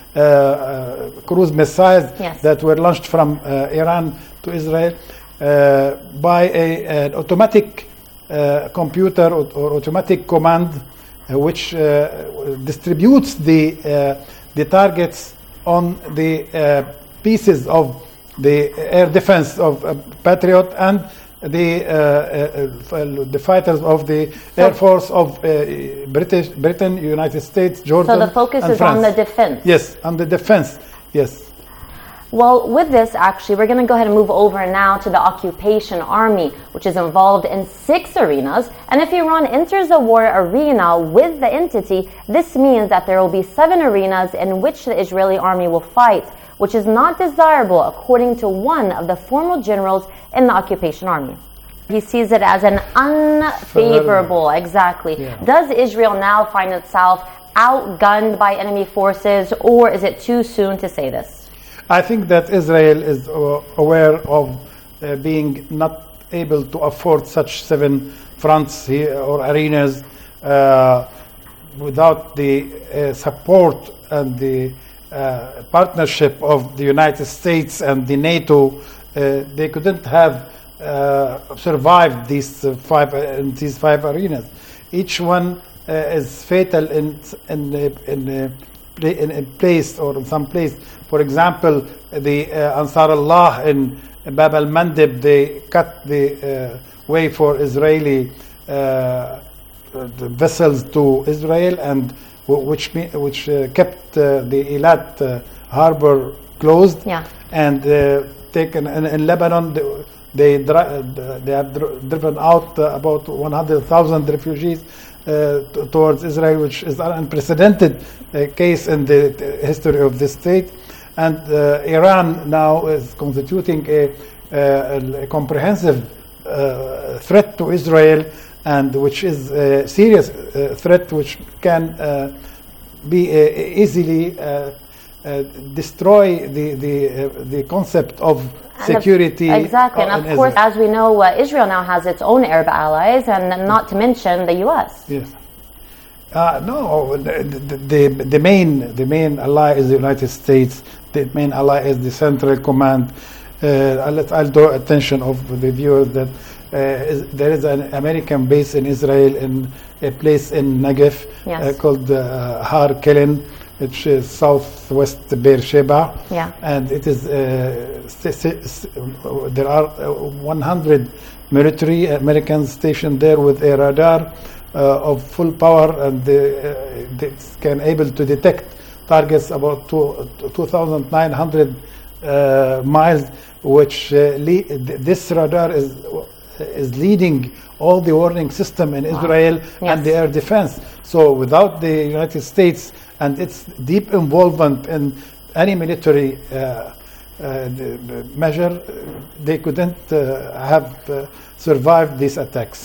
uh, cruise missiles yes. that were launched from uh, Iran to Israel uh, by a, an automatic uh, computer or, or automatic command uh, which uh, distributes the, uh, the targets on the uh, pieces of the air defense of uh, Patriot and the uh, uh, the fighters of the so Air Force of uh, British Britain, United States, Jordan. So the focus and is France. on the defense. Yes, on the defense. Yes. Well, with this, actually, we're going to go ahead and move over now to the occupation army, which is involved in six arenas. And if Iran enters a war arena with the entity, this means that there will be seven arenas in which the Israeli army will fight, which is not desirable, according to one of the former generals in the occupation army. He sees it as an unfavorable, exactly. Yeah. Does Israel now find itself outgunned by enemy forces, or is it too soon to say this? I think that Israel is uh, aware of uh, being not able to afford such seven fronts here or arenas uh, without the uh, support and the uh, partnership of the United States and the NATO. Uh, they couldn't have uh, survived these uh, five uh, in these five arenas. Each one uh, is fatal in in in, uh, in in place or in some place. For example, the uh, Ansar Allah in Bab al-Mandeb, they cut the uh, way for Israeli uh, the vessels to Israel, and w- which me- which uh, kept uh, the Eilat uh, harbor closed. Yeah. And uh, taken in, in Lebanon, they they, dri- they have dr- driven out uh, about one hundred thousand refugees uh, t- towards Israel, which is an unprecedented uh, case in the, the history of the state. And uh, Iran now is constituting a, a, a comprehensive uh, threat to Israel, and which is a serious uh, threat which can uh, be uh, easily uh, uh, destroy the the uh, the concept of security. And of, exactly, and of Israel. course, as we know, uh, Israel now has its own Arab allies, and not to mention the U S. Yes. Uh, no, the, the the main the main ally is the United States. The main ally is the Central Command. Uh, I'll, I'll draw attention of the viewers that uh, is, there is an American base in Israel in a place in Negev Yes. uh, called uh, Har Kelen, which is southwest Beersheba. Yeah. And it is uh, st- st- st- there are uh, one hundred military Americans stationed there with a radar uh, of full power, and they, uh, they can able to detect targets about two thousand nine hundred uh, miles, which uh, le- this radar is is leading all the warning system in Israel Wow. and Yes. the air defense. So without the United States and its deep involvement in any military uh, uh, the, the measure, they couldn't uh, have uh, survived these attacks.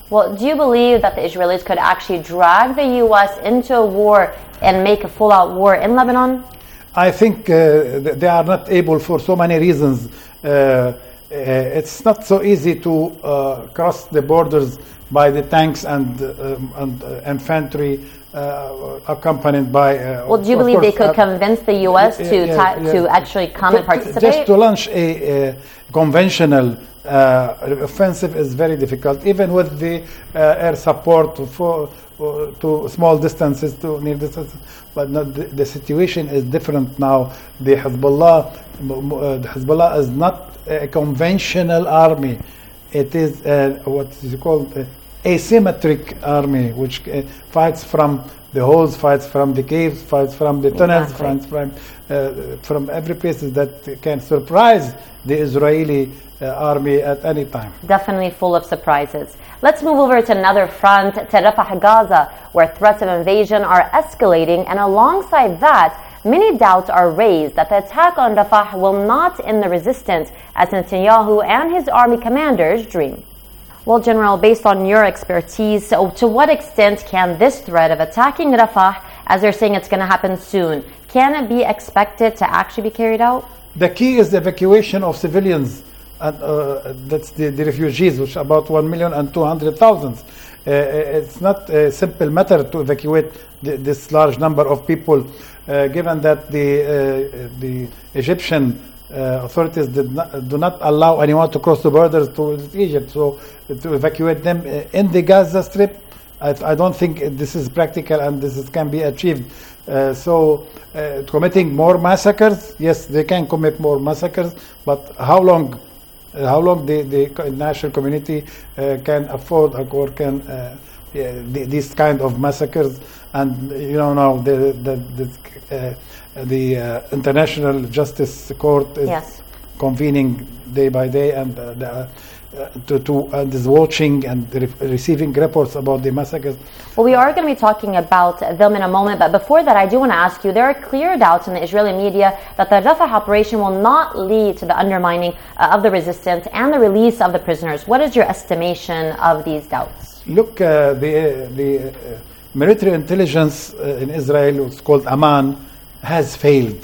Well, do you believe that the Israelis could actually drag the U S into a war and make a full-out war in Lebanon? I think uh, they are not able for so many reasons. Uh, uh, it's not so easy to uh, cross the borders by the tanks and, um, and uh, infantry uh, accompanied by... Uh, well, do you believe course, they could uh, convince the U S to, yeah, ta- yeah. to actually come to, and participate? Just to launch a, a conventional uh, offensive is very difficult, even with the uh, air support for, for to small distances, to near distances. But not the, the situation is different now. The Hezbollah, uh, the Hezbollah is not a conventional army. It is uh, what is called uh, asymmetric army, which uh, fights from the holes, fights from the caves, fights from the tunnels, exactly. fights from uh, from every place that can surprise the Israeli uh, army at any time. Definitely full of surprises. Let's move over to another front, to Rafah, Gaza, where threats of invasion are escalating, and alongside that, many doubts are raised that the attack on Rafah will not end the resistance, as Netanyahu and his army commanders dream. Well, General, based on your expertise, so to what extent can this threat of attacking Rafah, as they're saying it's going to happen soon, can it be expected to actually be carried out? The key is the evacuation of civilians. And, uh, that's the, the refugees, which are about one million and two hundred thousand. Uh, it's not a simple matter to evacuate the, this large number of people, uh, given that the uh, the Egyptian uh, authorities did not, do not allow anyone to cross the borders to Egypt. So to evacuate them in the Gaza Strip, I, I don't think this is practical and this is, can be achieved. Uh, so uh, committing more massacres, yes, they can commit more massacres, but how long? Uh, how long the, the international community uh, can afford or can uh, yeah, the, these kind of massacres? And you know now the the the, uh, the uh, International Justice Court is yes. convening day by day and uh, the, uh, to, to and is watching and re- receiving reports about the massacres. Well, we are going to be talking about them in a moment, but before that, I do want to ask you, there are clear doubts in the Israeli media that the Rafah operation will not lead to the undermining uh, of the resistance and the release of the prisoners. What is your estimation of these doubts? Look, uh, the, the uh, military intelligence uh, in Israel, it's called Aman, has failed.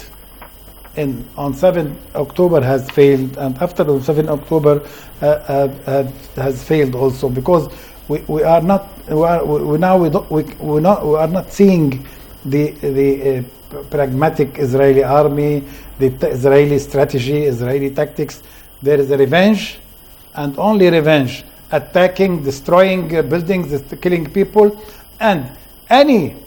In, on seventh of October has failed, and after the seventh of October uh, uh, has failed also, because we, we are not we, are, we now we, don't, we, we, not, we are not seeing the the uh, pragmatic Israeli army, the t- Israeli strategy, Israeli tactics. There is a revenge, and only revenge, attacking, destroying uh, buildings, killing people, and any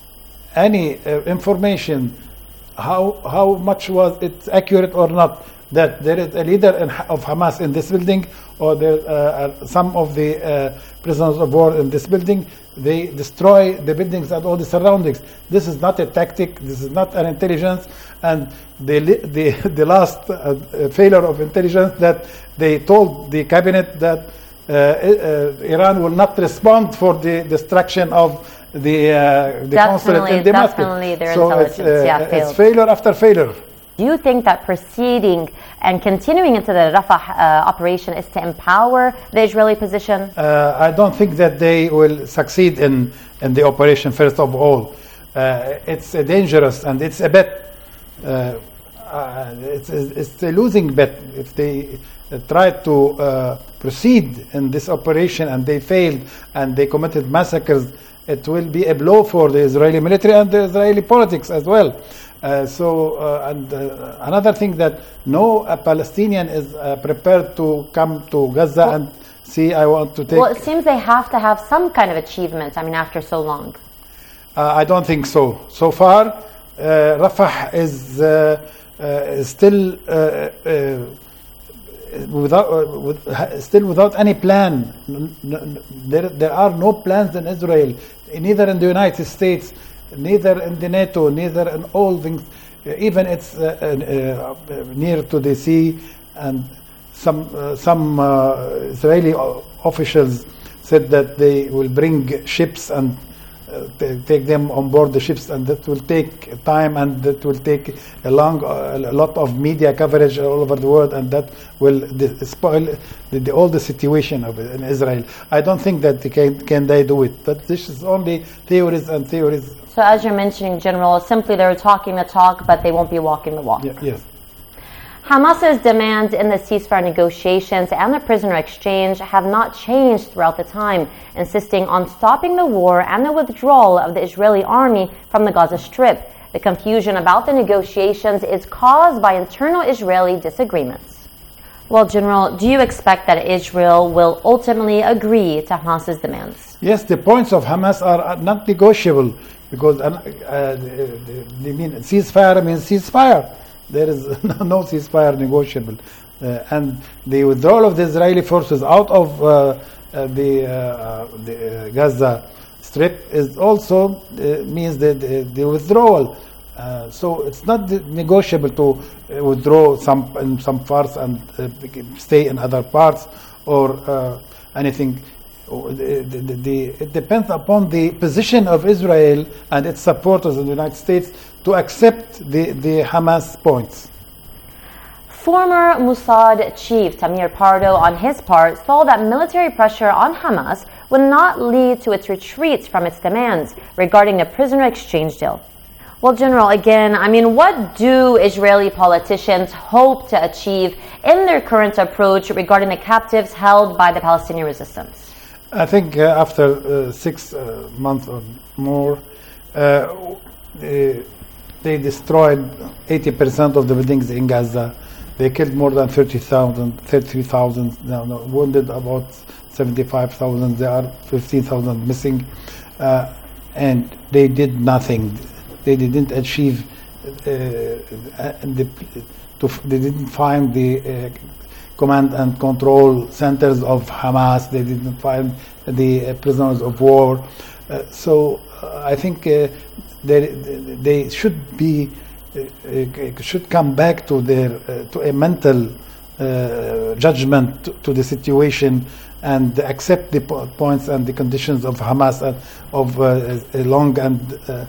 any uh, information. How how much was it accurate or not that there is a leader in, of Hamas in this building, or there uh, are some of the uh, prisoners of war in this building? They destroy the buildings and all the surroundings. This is not a tactic. This is not an intelligence. And the the the last uh, failure of intelligence that they told the cabinet that uh, uh, Iran will not respond for the destruction of the uh, the consulate in Damascus. Definitely, their so intelligence, it's, uh, yeah, failed. It's failure after failure. Do you think that proceeding and continuing into the Rafah uh, operation is to empower the Israeli position? Uh, I don't think that they will succeed in, in the operation, first of all. Uh, it's uh, dangerous and it's a bet. Uh, uh, it's, it's a losing bet. If they uh, try to uh, proceed in this operation and they failed and they committed massacres, it will be a blow for the Israeli military and the Israeli politics as well. Uh, so, uh, and uh, another thing that no uh, Palestinian is uh, prepared to come to Gaza well, and see, I want to take... Well, it seems they have to have some kind of achievement, I mean, after so long. Uh, I don't think so. So far, uh, Rafah is uh, uh, still uh, uh, without uh, with, still without any plan. There, there are no plans in Israel, neither in the United States, neither in the NATO, neither in all things. Even it's uh, uh, near to the sea, and some uh, some uh, Israeli officials said that they will bring ships and uh, t- take them on board the ships, and that will take time, and that will take a long, uh, a lot of media coverage all over the world, and that will di- spoil the, the, all the situation of it in Israel. I don't think that they can, can they do it, but this is only theories and theories. So as you're mentioning, General, simply they're talking the talk, but they won't be walking the walk. Yeah, yes. Hamas's demands in the ceasefire negotiations and the prisoner exchange have not changed throughout the time, insisting on stopping the war and the withdrawal of the Israeli army from the Gaza Strip. The confusion about the negotiations is caused by internal Israeli disagreements. Well, General, do you expect that Israel will ultimately agree to Hamas's demands? Yes, the points of Hamas are not negotiable, because uh, uh, they mean ceasefire means ceasefire. There is no ceasefire negotiable. Uh, and the withdrawal of the Israeli forces out of uh, uh, the, uh, the uh, Gaza Strip is also uh, means the, the, the withdrawal. Uh, so it's not negotiable to uh, withdraw some in some parts and uh, stay in other parts or uh, anything. The, the, the, it depends upon the position of Israel and its supporters in the United States to accept the, the Hamas points. Former Mossad chief Tamir Pardo, on his part, saw that military pressure on Hamas would not lead to its retreat from its demands regarding the prisoner exchange deal. Well, General, again, I mean, what do Israeli politicians hope to achieve in their current approach regarding the captives held by the Palestinian resistance? I think uh, after uh, six uh, months or more, uh, they, they destroyed eighty percent of the buildings in Gaza. They killed more than thirty thousand, thirty-three thousand, no, no, wounded about seventy-five thousand. There are fifteen thousand missing. Uh, and they did nothing. They didn't achieve, uh, the, to, they didn't find the uh, command and control centers of Hamas. They didn't find the uh, prisoners of war. Uh, so uh, I think uh, they, they should be uh, should come back to their uh, to a mental uh, judgment to, to the situation and accept the po- points and the conditions of Hamas and of uh, a long and uh,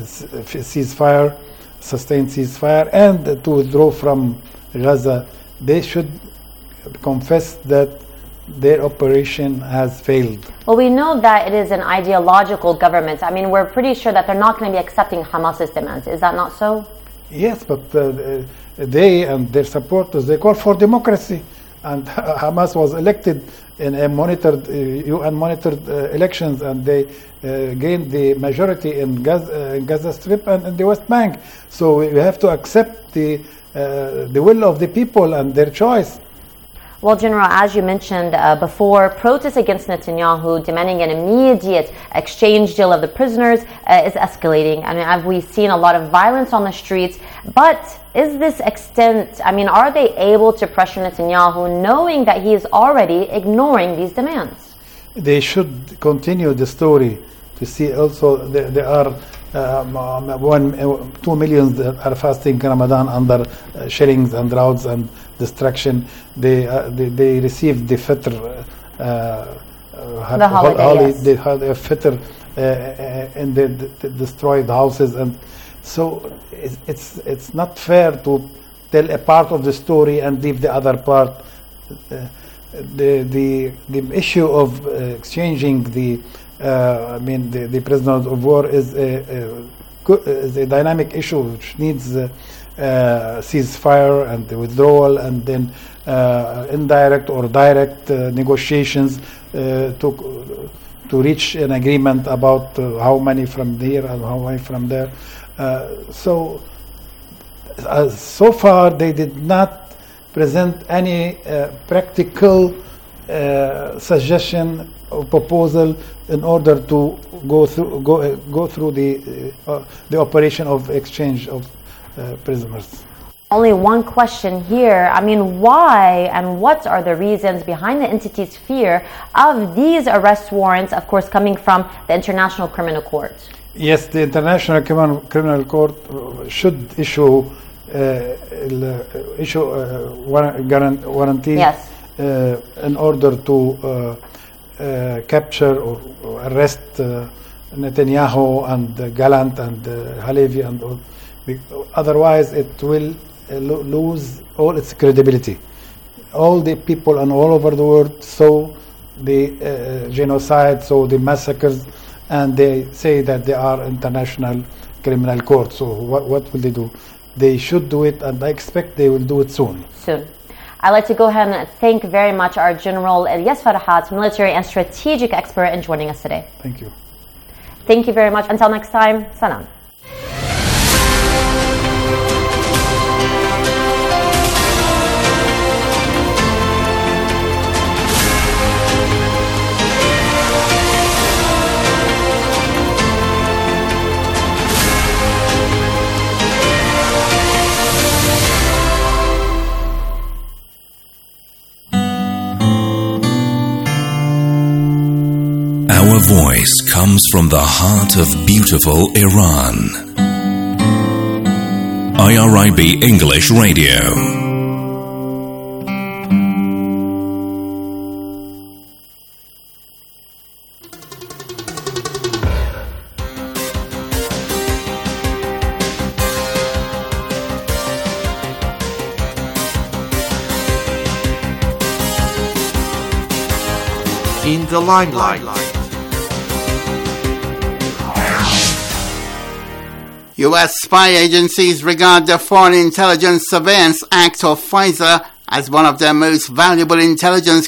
ceasefire, sustained ceasefire, and to withdraw from Gaza. They should confess that their operation has failed. Well, we know that it is an ideological government. I mean, we're pretty sure that they're not going to be accepting Hamas's demands. Is that not so? Yes, but uh, they and their supporters, they call for democracy. And Hamas was elected in a monitored, uh, U N monitored uh, elections, and they uh, gained the majority in Gaza, uh, in Gaza Strip and in the West Bank. So we have to accept the uh, the will of the people and their choice. Well, General, as you mentioned uh, before, protests against Netanyahu demanding an immediate exchange deal of the prisoners uh, is escalating. I mean, we've seen a lot of violence on the streets. But is this extent, I mean, are they able to pressure Netanyahu knowing that he is already ignoring these demands? They should continue the story to see also there, there are um, one, two millions that are fasting Ramadan under uh, shellings and routes and destruction. They uh, they, they received the Fitr, uh, uh, the holiday, holiday yes. They had a Fitr uh, in the, the destroyed houses, and so it's, it's it's not fair to tell a part of the story and leave the other part. Uh, the the the issue of uh, exchanging the uh, I mean the, the prisoners of war is a, a, is a dynamic issue which needs uh, uh, ceasefire and the withdrawal, and then uh, indirect or direct uh, negotiations uh, to to reach an agreement about uh, how many from here and how many from there. Uh, so uh, so far they did not present any uh, practical uh, suggestion or proposal in order to go through go uh, go through the uh, the operation of exchange of uh, prisoners. Only one question here. I mean, why and what are the reasons behind the entity's fear of these arrest warrants, of course, coming from the International Criminal Court? Yes, the International Criminal Court should issue uh, issue uh, warrant, warranty yes. uh, in order to uh, uh, capture or, or arrest uh, Netanyahu and uh, Gallant and uh, Halevi and all. Otherwise, it will uh, lo- lose all its credibility. All the people and all over the world saw the uh, genocide, saw the massacres, and they say that they are international criminal court. So what, what will they do? They should do it, and I expect they will do it soon. Soon. I'd like to go ahead and thank very much our General Elias Farahat, military and strategic expert, in joining us today. Thank you. Thank you very much. Until next time, salam. Our voice comes from the heart of beautiful Iran. I R I B English Radio. In the limelight. U S spy agencies regard the Foreign Intelligence Surveillance Act of FISA as one of their most valuable intelligence